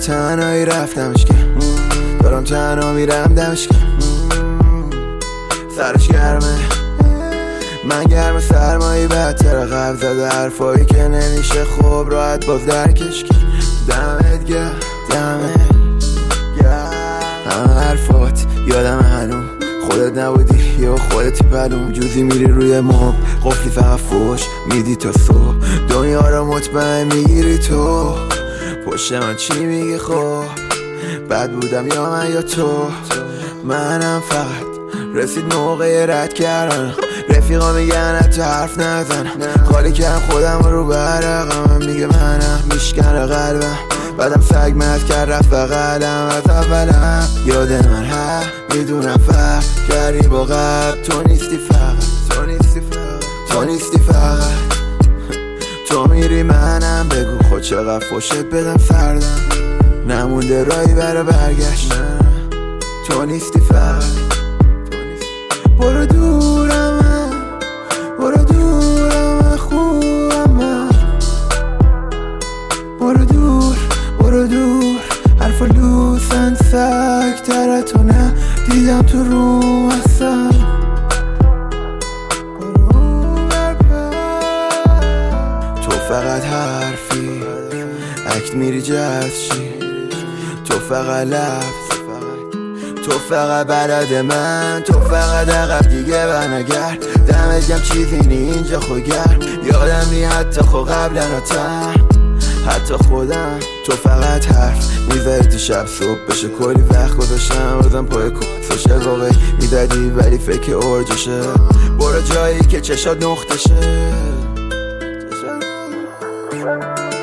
تنهایی رفتمش که دارم تنها میرم دمش که سرش گرمه من گرم سرمایی بدتر قبل زده حرفایی که نمیشه خوب راحت باز درکش که دمت گرم همه حرفات یادم هنوز خودت نبودی یا خودتی پلوم جوزی میری روی موب قفلی فقط فوش میدی تا صبح دنیا رو مطمئن میگیری تو پشت من چی میگی خب بد بودم یا من یا تو منم فقط رسید موقع رد کردن رفیقا میگن حتی حرف نزن خالی کردم خودم رو برقم میگه منم میشکنه قلبم بعدم سگ مد کرد رفت بغلم از اولم یاد من هست میدونم فرق کردی با قبل تو نیستی فقط تو میری منم بگو خود چقدر فوشت بدم سردم نمونده رایی برا برگشتن تو نیستی فقط برو دورم خوبم من برو دور حرف لوسن سگ تره تو نه دیدم تو روم اصلا تو فقط حرفی اکت میری جزشی تو فقط لفظ تو فقط بلد من تو فقط عقب دیگه برنگرد دمت گم چیزی نی اینجا خوگر یادم نی حتی خود قبلا حتی خودم تو فقط حرف میذاری تو شب صبح بشه کلی وقت گذاشتم بازم پای کسوشه واقعی میدادی ولی فکر ارجشه برو جایی که چشات نقطشه